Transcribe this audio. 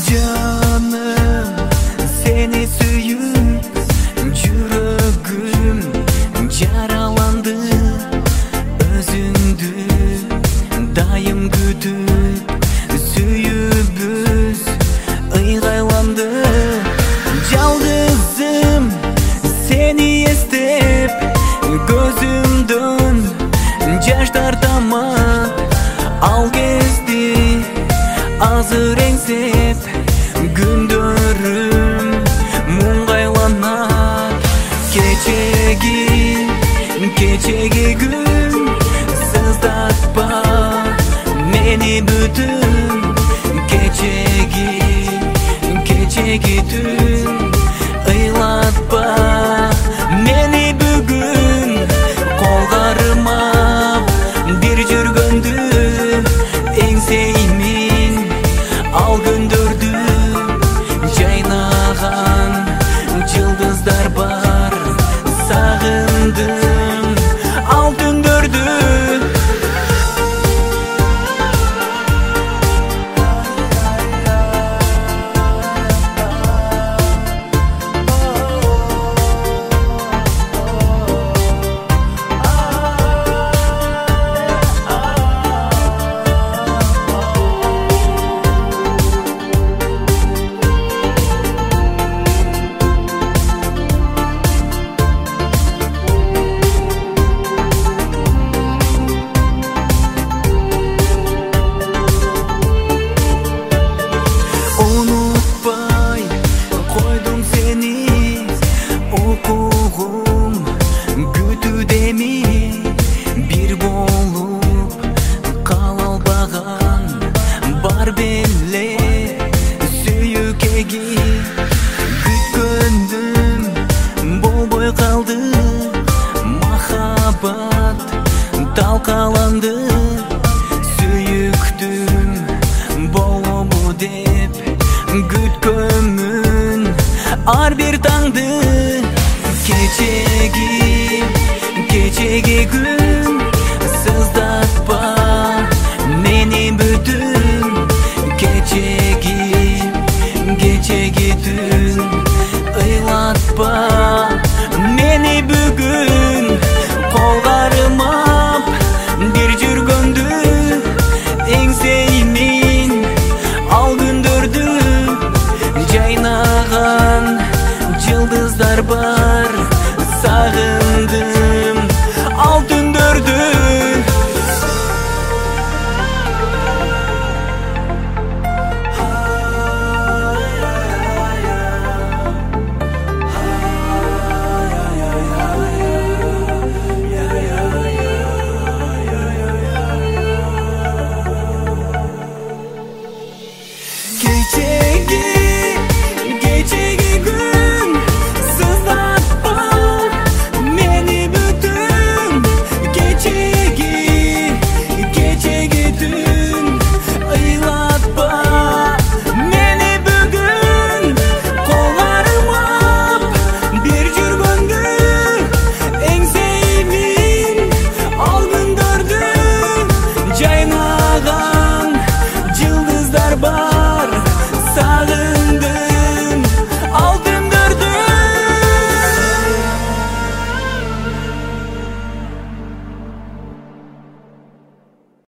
Canım seni suyup Жүрөгүм жараланды Өзүңдү дайым күтүп Сүйүбүз ыйгайланды Жалгызым сени эстеп Көзүмдөн жаштар тамат Ал кезде азыр эңсеп Күндөрүм муңгайланат Кечеги күн сыздатпа Мени бүтүн Кечеги түн ыйлатпа Мени бүгүн колгарымап Бир жүргөндү эңсеймин Ал күндөрдү жайнаган жылдыздар бар Сагындым ал түндөрдү Бир болуп кала албаган бар беле сүйүүкеги күткөнүм болбой калды махаббат талкаланды сүйүктүм болобу деп күткөнмүн ар бир таңды Кечеги күн